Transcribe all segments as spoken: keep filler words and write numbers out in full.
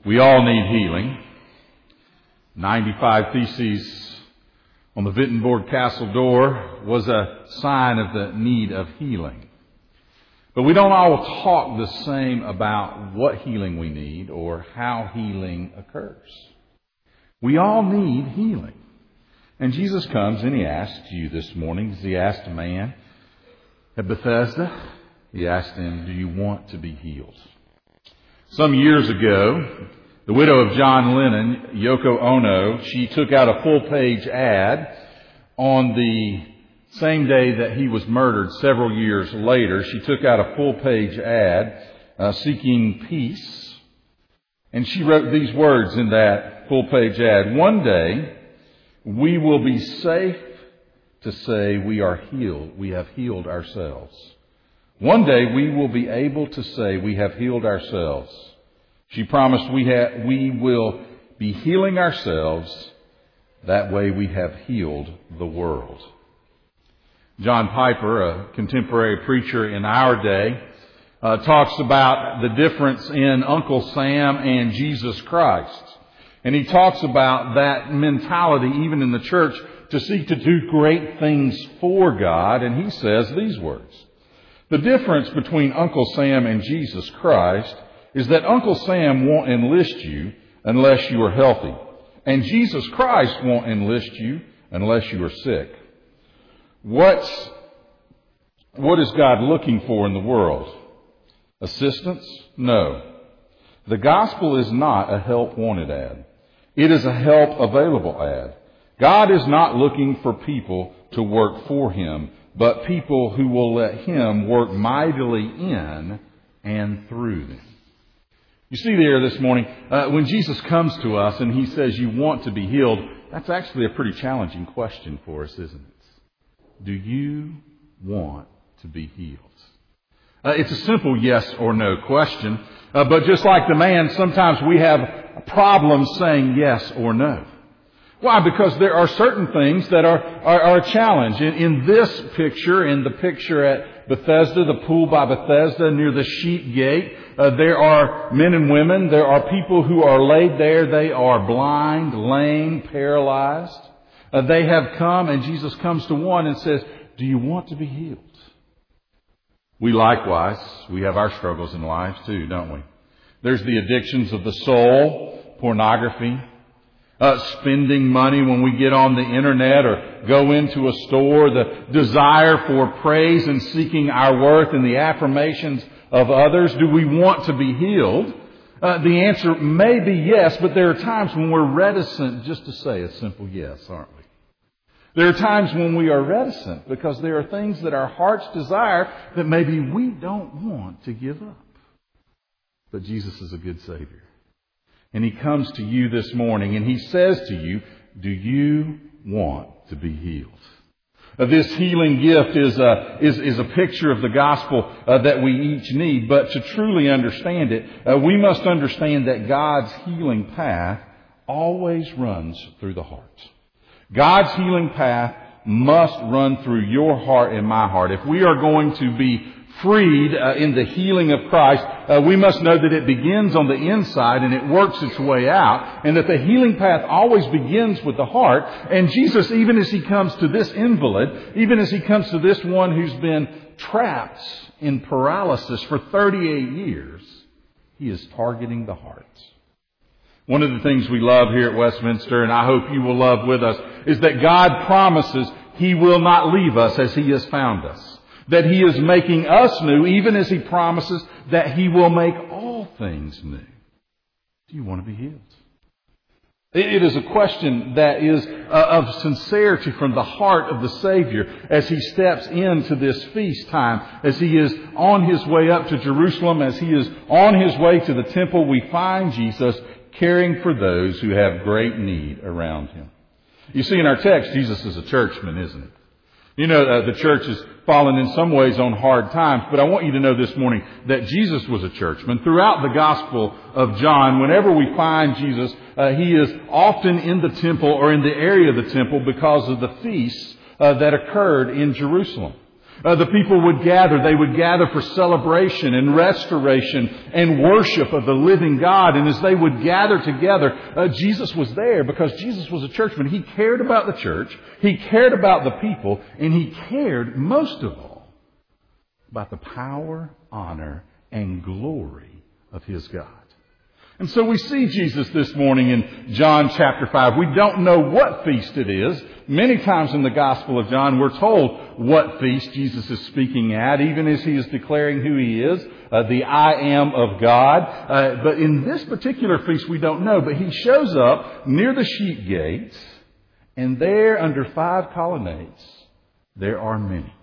We all need healing. ninety-five Theses on the Wittenborg Castle door was a sign of the need of healing. But we don't all talk the same about what healing we need or how healing occurs. We all need healing. And Jesus comes and He asks you this morning, as He asked a man at Bethesda, He asked him, do you want to be healed? Some years ago, the widow of John Lennon, Yoko Ono, she took out a full-page ad on the same day that he was murdered several years later. She took out a full-page ad uh, seeking peace. And she wrote these words in that full-page ad. One day, we will be safe to say we are healed. We have healed ourselves. One day, we will be able to say we have healed ourselves. She promised we ha- we will be healing ourselves. That way we have healed the world. John Piper, a contemporary preacher in our day, uh, talks about the difference in Uncle Sam and Jesus Christ. And he talks about that mentality, even in the church, to seek to do great things for God. And he says these words. The difference between Uncle Sam and Jesus Christ is that Uncle Sam won't enlist you unless you are healthy. And Jesus Christ won't enlist you unless you are sick. What's, what is God looking for in the world? Assistance? No. The gospel is not a help wanted ad. It is a help available ad. God is not looking for people to work for Him, but people who will let Him work mightily in and through them. You see there this morning, uh, when Jesus comes to us and He says you want to be healed, that's actually a pretty challenging question for us, isn't it? Do you want to be healed? Uh, it's a simple yes or no question, uh, but just like the man, sometimes we have a problem saying yes or no. Why? Because there are certain things that are, are, are a challenge. In, in this picture, in the picture at Bethesda, the pool by Bethesda near the sheep gate, uh, there are men and women. There are people who are laid there. They are blind, lame, paralyzed. Uh, they have come, and Jesus comes to one and says, do you want to be healed? We likewise, we have our struggles in life too, don't we? There's the addictions of the soul, pornography, Uh, spending money when we get on the internet or go into a store, the desire for praise and seeking our worth and the affirmations of others. Do we want to be healed? Uh, the answer may be yes, but there are times when we're reticent just to say a simple yes, aren't we? There are times when we are reticent because there are things that our hearts desire that maybe we don't want to give up. But Jesus is a good Savior. And He comes to you this morning and He says to you, do you want to be healed? Uh, this healing gift is a, is, is a picture of the gospel uh, that we each need. But to truly understand it, uh, we must understand that God's healing path always runs through the heart. God's healing path must run through your heart and my heart. If we are going to be freed uh, in the healing of Christ, uh, we must know that it begins on the inside and it works its way out, and that the healing path always begins with the heart. And Jesus, even as He comes to this invalid, even as He comes to this one who's been trapped in paralysis for thirty-eight years, He is targeting the heart. One of the things we love here at Westminster, and I hope you will love with us, is that God promises He will not leave us as He has found us. That He is making us new, even as He promises that He will make all things new. Do you want to be healed? It is a question that is of sincerity from the heart of the Savior as He steps into this feast time, as He is on His way up to Jerusalem, as He is on His way to the temple. We find Jesus caring for those who have great need around Him. You see, in our text, Jesus is a churchman, isn't it? You know, uh, the church has fallen in some ways on hard times, but I want you to know this morning that Jesus was a churchman. Throughout the Gospel of John, whenever we find Jesus, uh, He is often in the temple or in the area of the temple because of the feasts uh, that occurred in Jerusalem. Uh, the people would gather. They would gather for celebration and restoration and worship of the living God. And as they would gather together, uh, Jesus was there because Jesus was a churchman. He cared about the church. He cared about the people. And He cared, most of all, about the power, honor, and glory of His God. And so we see Jesus this morning in John chapter five. We don't know what feast it is. Many times in the Gospel of John, we're told what feast Jesus is speaking at, even as He is declaring who He is, uh, the I am of God. Uh, but in this particular feast, we don't know. But He shows up near the sheep gates, and there under five colonnades, there are many.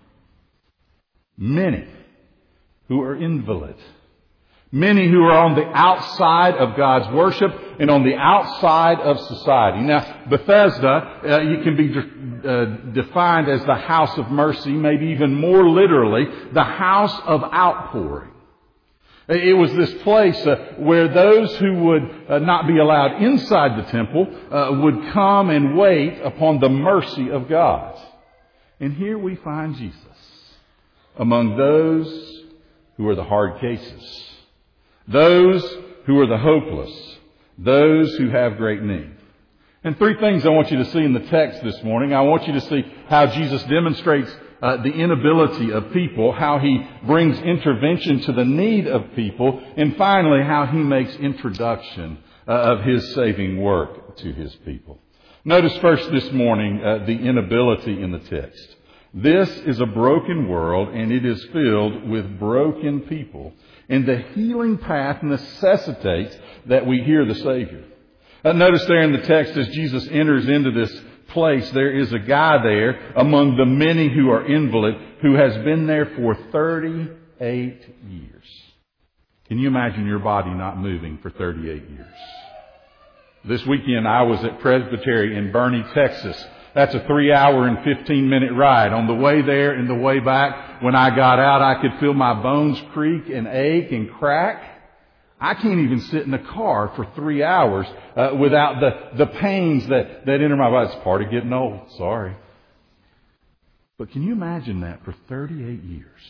Many who are invalids. Many who are on the outside of God's worship and on the outside of society. Now, Bethesda, uh, you can be de- uh, defined as the house of mercy, maybe even more literally, the house of outpouring. It was this place uh, where those who would uh, not be allowed inside the temple uh, would come and wait upon the mercy of God. And here we find Jesus among those who are the hard cases. Those who are the hopeless. Those who have great need. And three things I want you to see in the text this morning. I want you to see how Jesus demonstrates uh, the inability of people, how He brings intervention to the need of people, and finally how He makes introduction uh, of His saving work to His people. Notice first this morning uh, the inability in the text. This is a broken world, and it is filled with broken people. And the healing path necessitates that we hear the Savior. Uh, notice there in the text as Jesus enters into this place, there is a guy there among the many who are invalid who has been there for thirty-eight years. Can you imagine your body not moving for thirty-eight years? This weekend I was at Presbytery in Boerne, Texas. That's a three hour and fifteen minute ride. On the way there and the way back, when I got out, I could feel my bones creak and ache and crack. I can't even sit in a car for three hours uh, without the, the pains that, that enter my body. It's part of getting old. Sorry. But can you imagine that for thirty-eight years?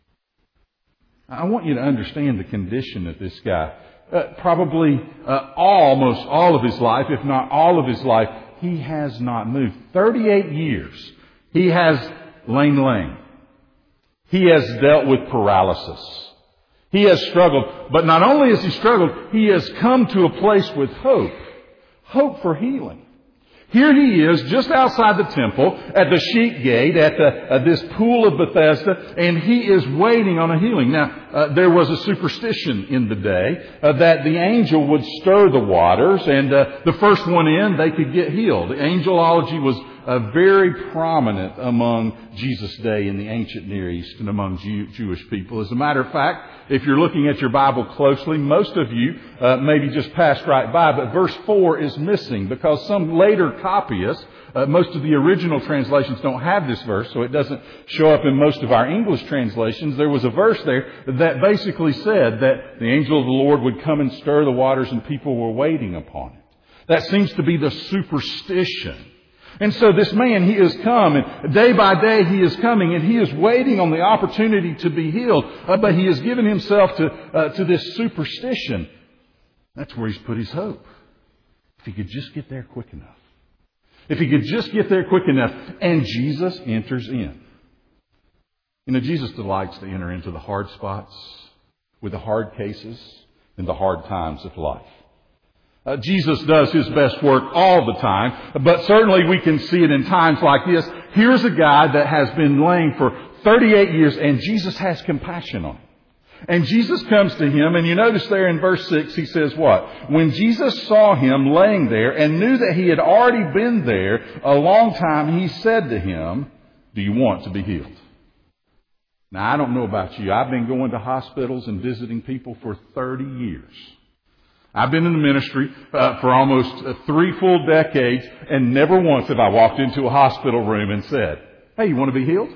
I want you to understand the condition of this guy. Uh, probably uh, almost all of his life, if not all of his life, he has not moved. thirty-eight years. He has lain lame. He has dealt with paralysis. He has struggled. But not only has he struggled, he has come to a place with hope. Hope for healing. Here he is, just outside the temple, at the sheep gate, at the, uh, this pool of Bethesda, and he is waiting on a healing. Now, uh, there was a superstition in the day uh, that the angel would stir the waters, and uh, the first one in, they could get healed. Angelology was uh, very prominent among Jesus' day in the ancient Near East and among Jew- Jewish people. As a matter of fact, if you're looking at your Bible closely, most of you uh, maybe just passed right by, but verse four is missing because some later copyists, uh, most of the original translations don't have this verse, so it doesn't show up in most of our English translations. There was a verse there that basically said that the angel of the Lord would come and stir the waters and people were waiting upon it. That seems to be the superstition. And so this man, he has come, and day by day he is coming, and he is waiting on the opportunity to be healed. Uh, but he has given himself to uh, to this superstition. That's where he's put his hope. If he could just get there quick enough. If he could just get there quick enough. And Jesus enters in. You know, Jesus delights to enter into the hard spots, with the hard cases, and the hard times of life. Uh, Jesus does His best work all the time, but certainly we can see it in times like this. Here's a guy that has been lame for thirty-eight years, and Jesus has compassion on him. And Jesus comes to him, and you notice there in verse six, He says what? When Jesus saw him laying there and knew that he had already been there a long time, He said to him, "Do you want to be healed?" Now, I don't know about you. I've been going to hospitals and visiting people for thirty years. I've been in the ministry uh, for almost uh, three full decades, and never once have I walked into a hospital room and said, "Hey, you want to be healed?"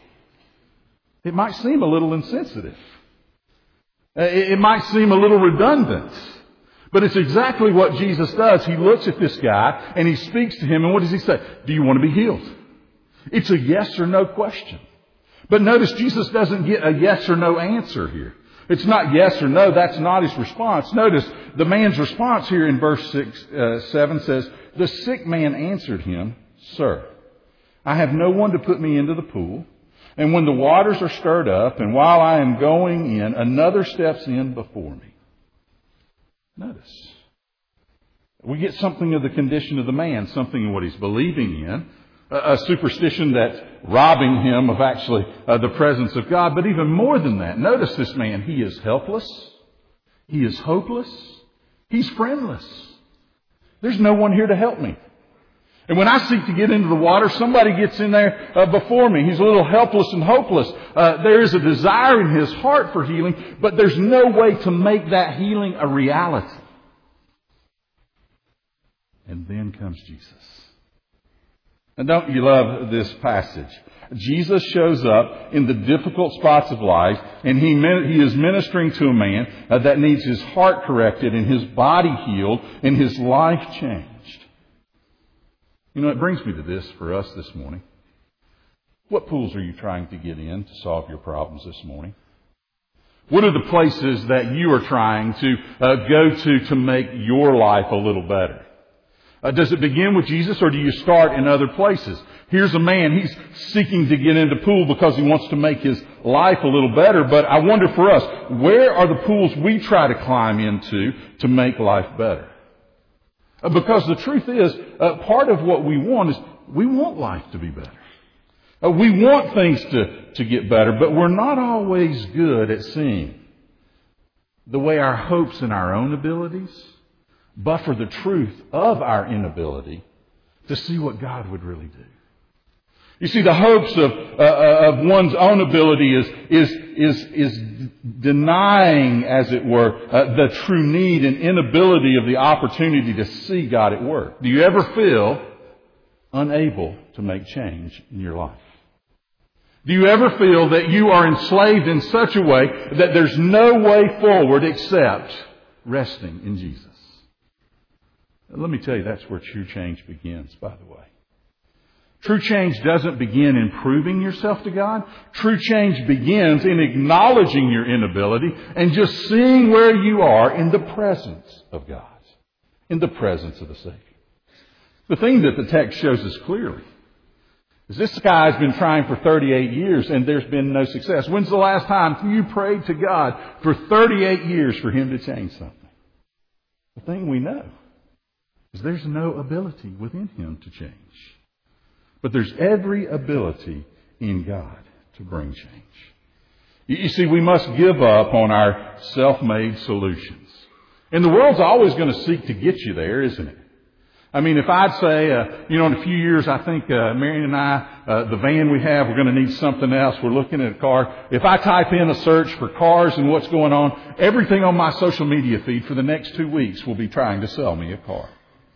It might seem a little insensitive. Uh, it, it might seem a little redundant. But it's exactly what Jesus does. He looks at this guy and He speaks to him, and what does He say? Do you want to be healed? It's a yes or no question. But notice Jesus doesn't get a yes or no answer here. It's not yes or no. That's not his response. Notice the man's response here in verse six, uh, seven says, "The sick man answered him, 'Sir, I have no one to put me into the pool. And when the waters are stirred up, and while I am going in, another steps in before me.'" Notice. We get something of the condition of the man, something of what he's believing in. A superstition that's robbing him of actually uh, the presence of God. But even more than that, notice this man. He is helpless. He is hopeless. He's friendless. There's no one here to help me. And when I seek to get into the water, somebody gets in there uh, before me. He's a little helpless and hopeless. Uh, there is a desire in his heart for healing, but there's no way to make that healing a reality. And then comes Jesus. And don't you love this passage? Jesus shows up in the difficult spots of life, and he he is ministering to a man uh, that needs his heart corrected and his body healed and his life changed. You know, it brings me to this for us this morning. What pools are you trying to get in to solve your problems this morning? What are the places that you are trying to uh, go to to make your life a little better? Uh, does it begin with Jesus, or do you start in other places? Here's a man, he's seeking to get into pool because he wants to make his life a little better. But I wonder for us, where are the pools we try to climb into to make life better? Uh, because the truth is, uh, part of what we want is we want life to be better. Uh, we want things to, to get better, but we're not always good at seeing the way our hopes and our own abilities buffer the truth of our inability to see what God would really do. You see, the hopes of uh, of one's own ability is is is is denying, as it were, uh, the true need and inability of the opportunity to see God at work. Do you ever feel unable to make change in your life? Do you ever feel that you are enslaved in such a way that there's no way forward except resting in Jesus? Let me tell you, that's where true change begins, by the way. True change doesn't begin in proving yourself to God. True change begins in acknowledging your inability and just seeing where you are in the presence of God, in the presence of the Savior. The thing that the text shows us clearly is this guy's been trying for thirty-eight years and there's been no success. When's the last time you prayed to God for thirty-eight years for Him to change something? The thing we know is there's no ability within Him to change. But there's every ability in God to bring change. You see, we must give up on our self-made solutions. And the world's always going to seek to get you there, isn't it? I mean, if I'd say, uh, you know, in a few years, I think uh, Marion and I, uh, the van we have, we're going to need something else. We're looking at a car. If I type in a search for cars and what's going on, everything on my social media feed for the next two weeks will be trying to sell me a car.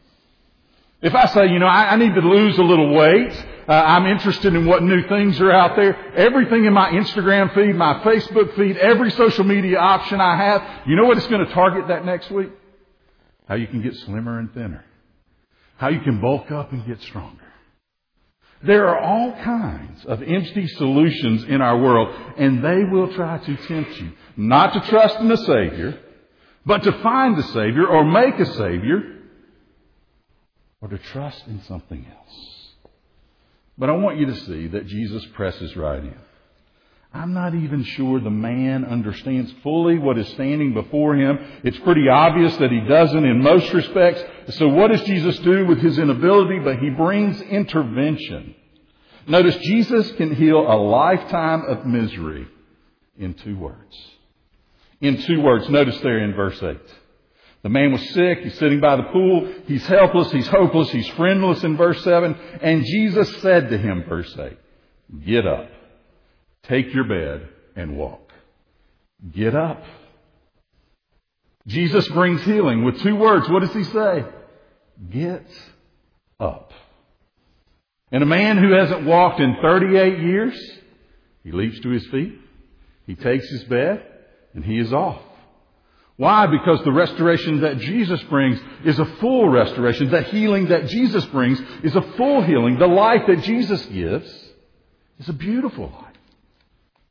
If I say, you know, I, I need to lose a little weight, uh, I'm interested in what new things are out there, everything in my Instagram feed, my Facebook feed, every social media option I have, you know what it's going to target that next week? How you can get slimmer and thinner. How you can bulk up and get stronger. There are all kinds of empty solutions in our world, and they will try to tempt you not to trust in the Savior, but to find the Savior or make a Savior, or to trust in something else. But I want you to see that Jesus presses right in. I'm not even sure the man understands fully what is standing before him. It's pretty obvious that he doesn't in most respects. So what does Jesus do with his inability? But He brings intervention. Notice Jesus can heal a lifetime of misery in two words. In two words. Notice there in verse eight. The man was sick. He's sitting by the pool. He's helpless. He's hopeless. He's friendless in verse seven. And Jesus said to him, verse eight, "Get up, take your bed, and walk." Get up. Jesus brings healing with two words. What does He say? Get up. And a man who hasn't walked in thirty-eight years, he leaps to his feet. He takes his bed, and he is off. Why? Because the restoration that Jesus brings is a full restoration. The healing that Jesus brings is a full healing. The life that Jesus gives is a beautiful life.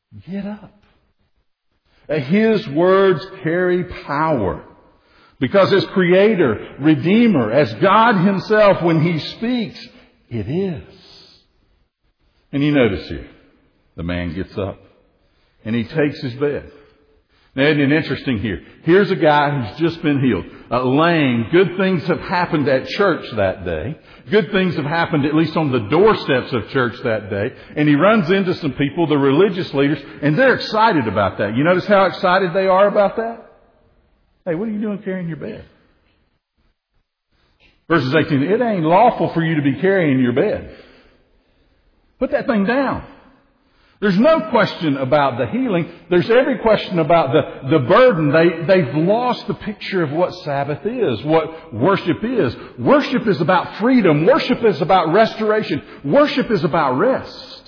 Get up. His words carry power. Because as Creator, Redeemer, as God Himself, when He speaks, it is. And you notice here, the man gets up and he takes his bed. Now, isn't it interesting here? Here's a guy who's just been healed. Uh, lame. Good things have happened at church that day. Good things have happened at least on the doorsteps of church that day. And he runs into some people, the religious leaders, and they're excited about that. You notice how excited they are about that? Hey, what are you doing carrying your bed? Verses eighteen, it ain't lawful for you to be carrying your bed. Put that thing down. There's no question about the healing. There's every question about the, the burden. They, they've lost the picture of what Sabbath is, what worship is. Worship is about freedom. Worship is about restoration. Worship is about rest.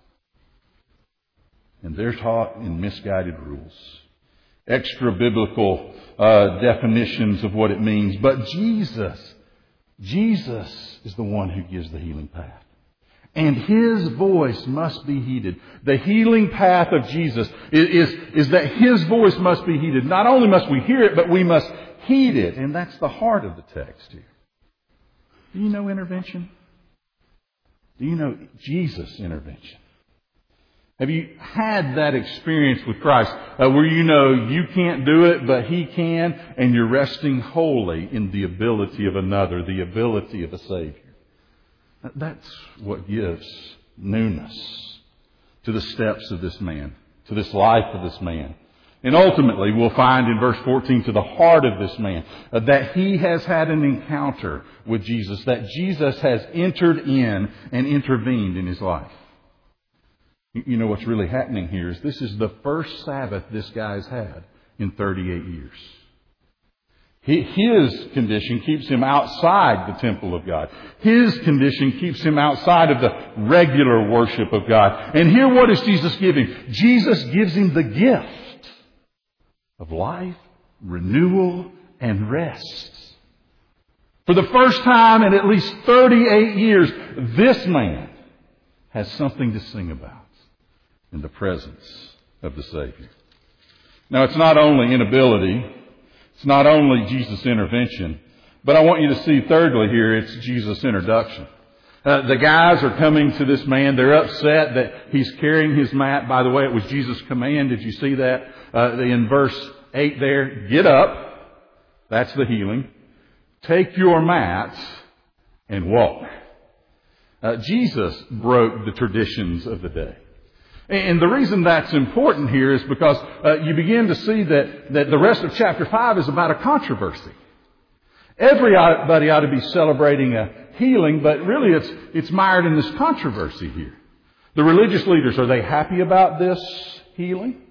And they're taught in misguided rules. Extra biblical uh, definitions of what it means. But Jesus, Jesus is the one who gives the healing path. And His voice must be heeded. The healing path of Jesus is, is, is that His voice must be heeded. Not only must we hear it, but we must heed it. And that's the heart of the text here. Do you know intervention? Do you know Jesus' intervention? Have you had that experience with Christ uh, where you know you can't do it, but He can, and you're resting wholly in the ability of another, the ability of a Savior? That's what gives newness to the steps of this man, to this life of this man. And ultimately, we'll find in verse fourteen, to the heart of this man, uh, that he has had an encounter with Jesus, that Jesus has entered in and intervened in his life. You know what's really happening here is this is the first Sabbath this guy's had in thirty-eight years. His condition keeps him outside the temple of God. His condition keeps him outside of the regular worship of God. And here, what does Jesus give him? Jesus gives him the gift of life, renewal, and rest. For the first time in at least thirty-eight years, this man has something to sing about in the presence of the Savior. Now, it's not only inability. It's not only Jesus' intervention, but I want you to see thirdly here, it's Jesus' introduction. Uh, the guys are coming to this man. They're upset that he's carrying his mat. By the way, it was Jesus' command. Did you see that? Uh, in verse eight there, get up. That's the healing. Take your mat and walk. Uh, Jesus broke the traditions of the day. And the reason that's important here is because uh, you begin to see that, that the rest of chapter five is about a controversy. Everybody ought to be celebrating a healing, but really it's, it's mired in this controversy here. The religious leaders, are they happy about this healing?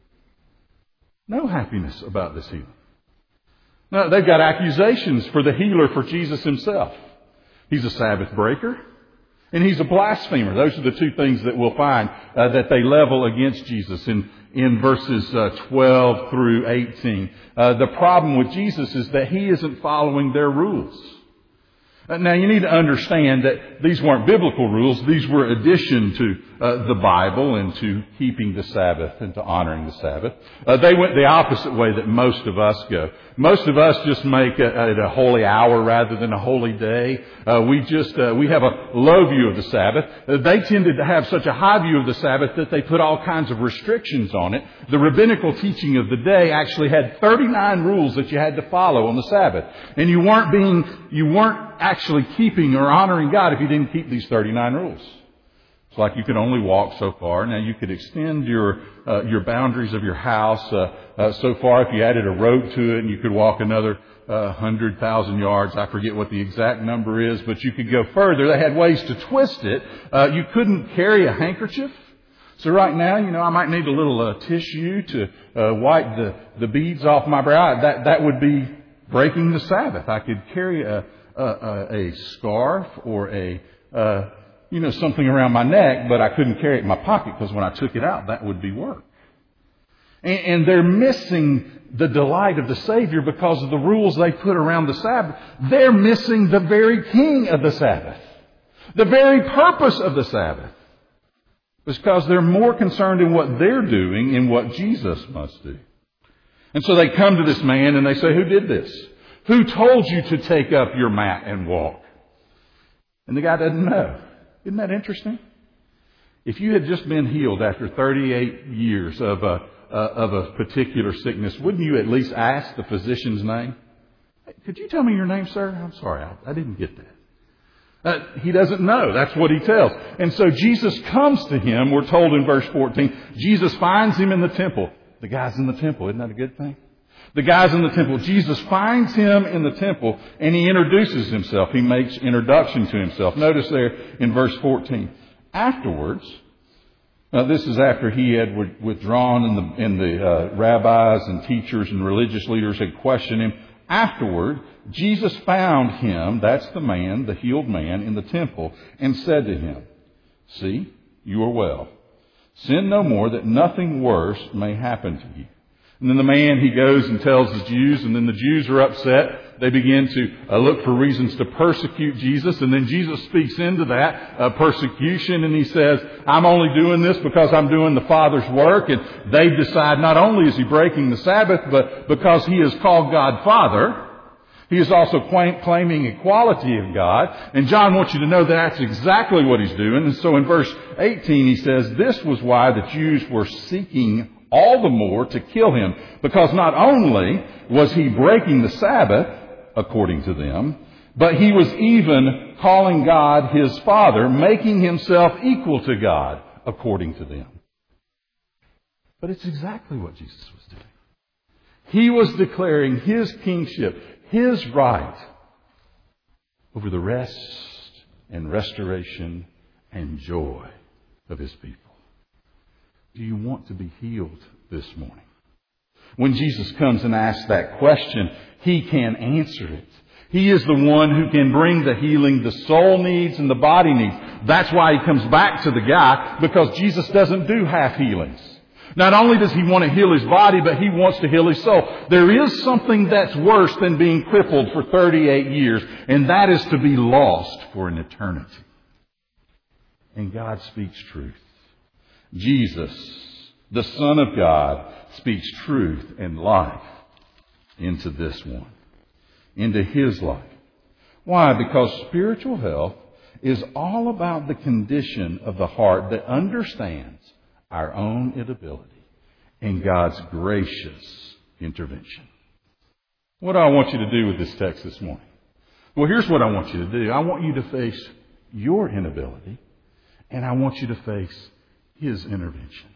No happiness about this healing. No, they've got accusations for the healer, for Jesus Himself. He's a Sabbath breaker. And he's a blasphemer. Those are the two things that we'll find uh, that they level against Jesus in, in verses uh, twelve through eighteen. Uh, the problem with Jesus is that He isn't following their rules. Uh, now, you need to understand that these weren't biblical rules. These were addition to uh, the Bible and to keeping the Sabbath and to honoring the Sabbath. Uh, they went the opposite way that most of us go. Most of us just make it a holy hour rather than a holy day. Uh, we just uh, we have a low view of the Sabbath. Uh, they tended to have such a high view of the Sabbath that they put all kinds of restrictions on it. The rabbinical teaching of the day actually had thirty-nine rules that you had to follow on the Sabbath, and you weren't being you weren't actually keeping or honoring God if you didn't keep these thirty-nine rules. It's like you could only walk so far. Now, you could extend your uh, your boundaries of your house uh, uh, so far if you added a road to it, and you could walk another uh, one hundred thousand yards. I forget what the exact number is, but you could go further. They had ways to twist it. Uh, you couldn't carry a handkerchief. So right now, you know, I might need a little uh, tissue to uh, wipe the, the beads off my brow. That, that would be breaking the Sabbath. I could carry a, a, a, a scarf or a... Uh, you know, something around my neck, but I couldn't carry it in my pocket because when I took it out, that would be work. And, and they're missing the delight of the Savior because of the rules they put around the Sabbath. They're missing the very king of the Sabbath, the very purpose of the Sabbath. It's because they're more concerned in what they're doing and what Jesus must do. And so they come to this man and they say, who did this? Who told you to take up your mat and walk? And the guy doesn't know. Isn't that interesting? If you had just been healed after thirty-eight years of a, uh, of a particular sickness, wouldn't you at least ask the physician's name? Could you tell me your name, sir? I'm sorry, I, I didn't get that. Uh, he doesn't know. That's what he tells. And so Jesus comes to him. We're told in verse fourteen, Jesus finds him in the temple. The guy's in the temple. Isn't that a good thing? The guy's in the temple. Jesus finds him in the temple and he introduces himself. He makes introduction to himself. Notice there in verse fourteen. Afterwards, now this is after he had withdrawn and the, and the uh, rabbis and teachers and religious leaders had questioned him. Afterward, Jesus found him, that's the man, the healed man, in the temple, and said to him, see, you are well. Sin no more, that nothing worse may happen to you. And then the man, he goes and tells the Jews, and then the Jews are upset. They begin to uh, look for reasons to persecute Jesus. And then Jesus speaks into that uh, persecution, and he says, I'm only doing this because I'm doing the Father's work. And they decide not only is he breaking the Sabbath, but because he is called God Father, he is also claiming equality of God. And John wants you to know that that's exactly what he's doing. And so in verse eighteen, he says, this was why the Jews were seeking all the more to kill him, because not only was he breaking the Sabbath, according to them, but he was even calling God his Father, making himself equal to God, according to them. But it's exactly what Jesus was doing. He was declaring his kingship, his right over the rest and restoration and joy of his people. Do you want to be healed this morning? When Jesus comes and asks that question, he can answer it. He is the one who can bring the healing the soul needs and the body needs. That's why he comes back to the guy, because Jesus doesn't do half healings. Not only does he want to heal his body, but he wants to heal his soul. There is something that's worse than being crippled for thirty-eight years, and that is to be lost for an eternity. And God speaks truth. Jesus, the Son of God, speaks truth and life into this one, into his life. Why? Because spiritual health is all about the condition of the heart that understands our own inability and God's gracious intervention. What do I want you to do with this text this morning? Well, here's what I want you to do. I want you to face your inability, and I want you to face his intervention.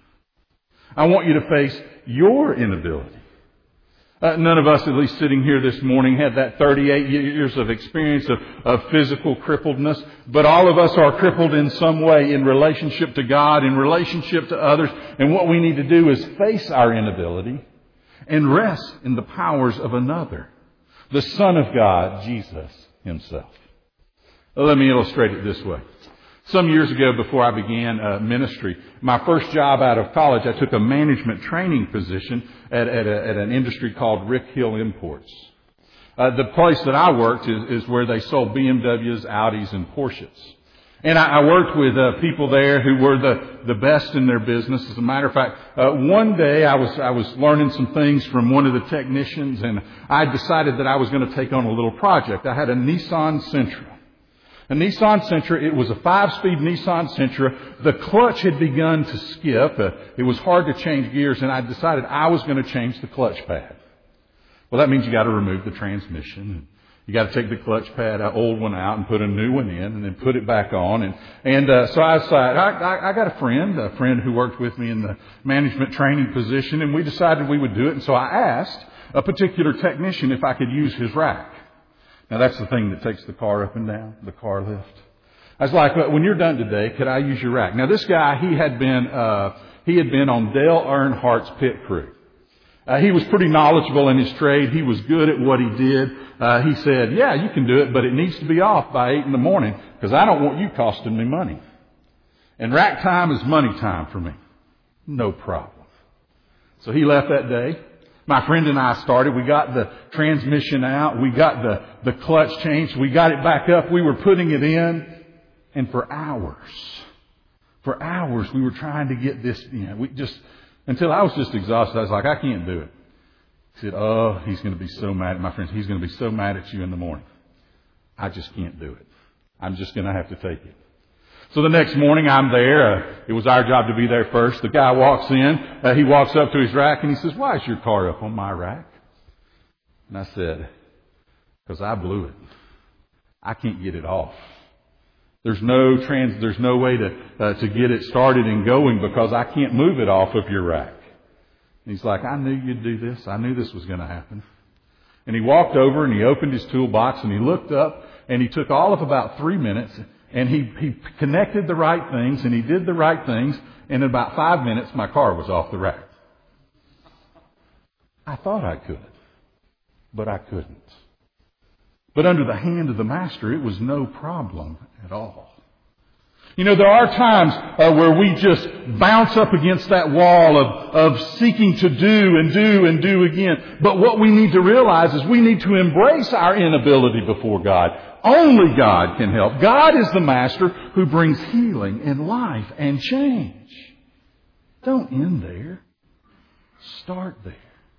I want you to face your inability. Uh, none of us, at least sitting here this morning, had that thirty-eight years of experience of, of physical crippledness, but all of us are crippled in some way in relationship to God, in relationship to others, and what we need to do is face our inability and rest in the powers of another, the Son of God, Jesus himself. Well, let me illustrate it this way. Some years ago, before I began uh, ministry, my first job out of college, I took a management training position at, at, a, at an industry called Rick Hill Imports. Uh, the place that I worked is, is where they sold B M Ws, Audis, and Porsches. And I, I worked with uh, people there who were the, the best in their business. As a matter of fact, uh, one day I was I was learning some things from one of the technicians, and I decided that I was going to take on a little project. I had a Nissan Sentra. A Nissan Sentra, it was a five-speed Nissan Sentra. The clutch had begun to skip. Uh, it was hard to change gears, and I decided I was going to change the clutch pad. Well, that means you got to remove the transmission. You got to take the clutch pad, an old one out, and put a new one in, and then put it back on. And and uh, so I decided, I, I, I got a friend, a friend who worked with me in the management training position, and we decided we would do it. And so I asked a particular technician if I could use his rack. Now, that's the thing that takes the car up and down, the car lift. I was like, when you're done today, could I use your rack? Now, this guy, he had been uh, he had been on Dale Earnhardt's pit crew. Uh, he was pretty knowledgeable in his trade. He was good at what he did. Uh, he said, yeah, you can do it, but it needs to be off by eight in the morning because I don't want you costing me money. And rack time is money time for me. No problem. So he left that day. My friend and I started. We got the transmission out. We got the, the clutch changed. We got it back up. We were putting it in. And for hours, For hours we were trying to get this, you know, we just, until I was just exhausted. I was like, I can't do it. He said, oh, he's going to be so mad, my friends, he's going to be so mad at you in the morning. I just can't do it. I'm just going to have to take it. So the next morning I'm there. Uh, it was our job to be there first. The guy walks in. Uh, he walks up to his rack and he says, why is your car up on my rack? And I said, because I blew it. I can't get it off. There's no trans, there's no way to, uh, to get it started and going because I can't move it off of your rack. And he's like, I knew you'd do this. I knew this was going to happen. And he walked over and he opened his toolbox and he looked up and he took all of about three minutes and he, he connected the right things and he did the right things. And in about five minutes, my car was off the rack. I thought I could, but I couldn't. But under the hand of the Master, it was no problem at all. You know, there are times uh, where we just bounce up against that wall of, of seeking to do and do and do again. But what we need to realize is we need to embrace our inability before God. Only God can help. God is the Master who brings healing and life and change. Don't end there. Start there.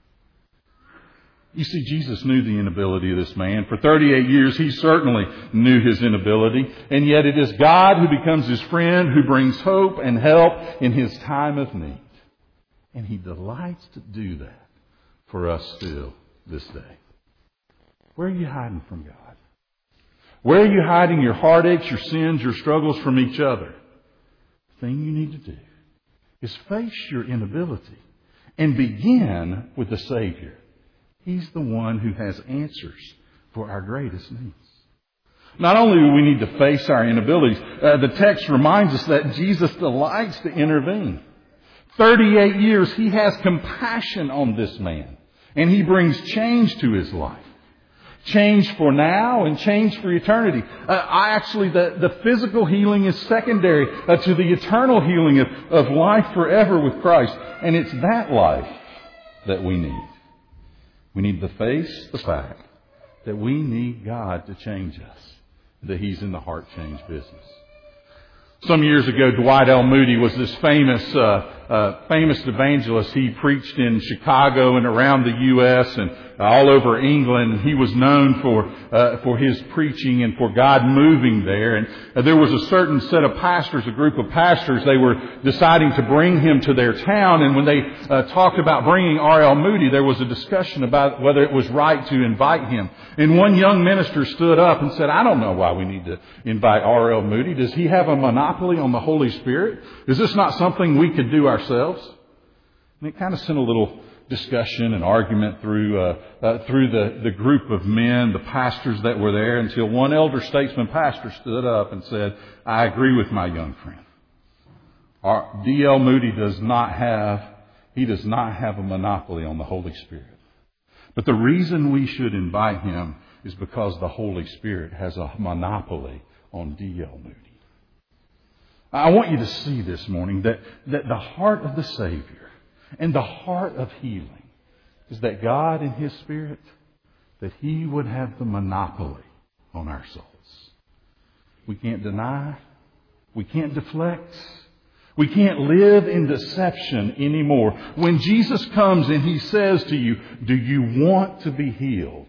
You see, Jesus knew the inability of this man. For thirty-eight years, he certainly knew his inability. And yet it is God who becomes his friend, who brings hope and help in his time of need. And he delights to do that for us still this day. Where are you hiding from God? Where are you hiding your heartaches, your sins, your struggles from each other? The thing you need to do is face your inability and begin with the Savior. He's the one who has answers for our greatest needs. Not only do we need to face our inabilities, uh, the text reminds us that Jesus delights to intervene. thirty-eight years, he has compassion on this man. And he brings change to his life. Change for now and change for eternity. Uh, I actually, the, the physical healing is secondary uh, to the eternal healing of, of life forever with Christ. And it's that life that we need. We need to face the fact that we need God to change us, that He's in the heart change business. Some years ago, Dwight L. Moody was this famous, uh, uh, famous evangelist. He preached in Chicago and around the U S and all over England. He was known for, uh, for his preaching and for God moving there. And uh, there was a certain set of pastors, a group of pastors, they were deciding to bring him to their town. And when they uh, talked about bringing R L. Moody, there was a discussion about whether it was right to invite him. And one young minister stood up and said, I don't know why we need to invite R L. Moody. Does he have a monopoly on the Holy Spirit? Is this not something we could do ourselves? And it kind of sent a little discussion and argument through uh, uh, through the, the group of men, the pastors that were there, until one elder statesman pastor stood up and said, I agree with my young friend. Our D L. Moody does not have, he does not have a monopoly on the Holy Spirit. But the reason we should invite him is because the Holy Spirit has a monopoly on D L. Moody. I want you to see this morning that, that the heart of the Savior and the heart of healing is that God in His Spirit, that He would have the monopoly on our souls. We can't deny. We can't deflect. We can't live in deception anymore. When Jesus comes and He says to you, do you want to be healed?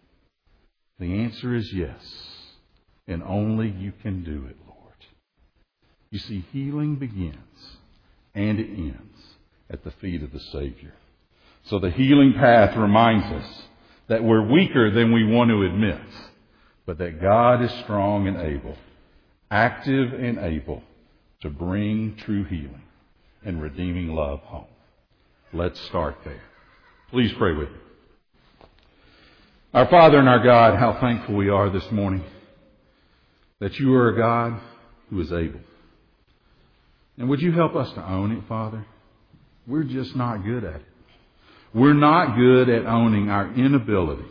The answer is yes. And only you can do it, Lord. You see, healing begins and it ends at the feet of the Savior. So the healing path reminds us that we're weaker than we want to admit, but that God is strong and able, active and able to bring true healing and redeeming love home. Let's start there. Please pray with me. Our Father and our God, how thankful we are this morning that You are a God who is able. And would You help us to own it, Father? We're just not good at it. We're not good at owning our inability.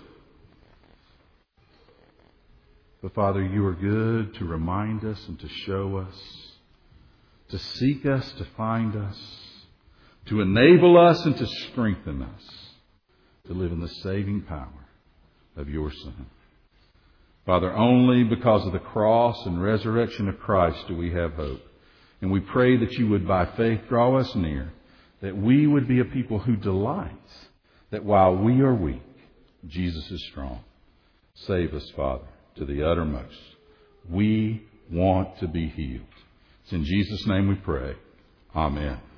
But Father, You are good to remind us and to show us, to seek us, to find us, to enable us and to strengthen us to live in the saving power of Your Son. Father, only because of the cross and resurrection of Christ do we have hope. And we pray that you would by faith draw us near, that we would be a people who delights that while we are weak, Jesus is strong. Save us, Father, to the uttermost. We want to be healed. It's in Jesus' name we pray. Amen.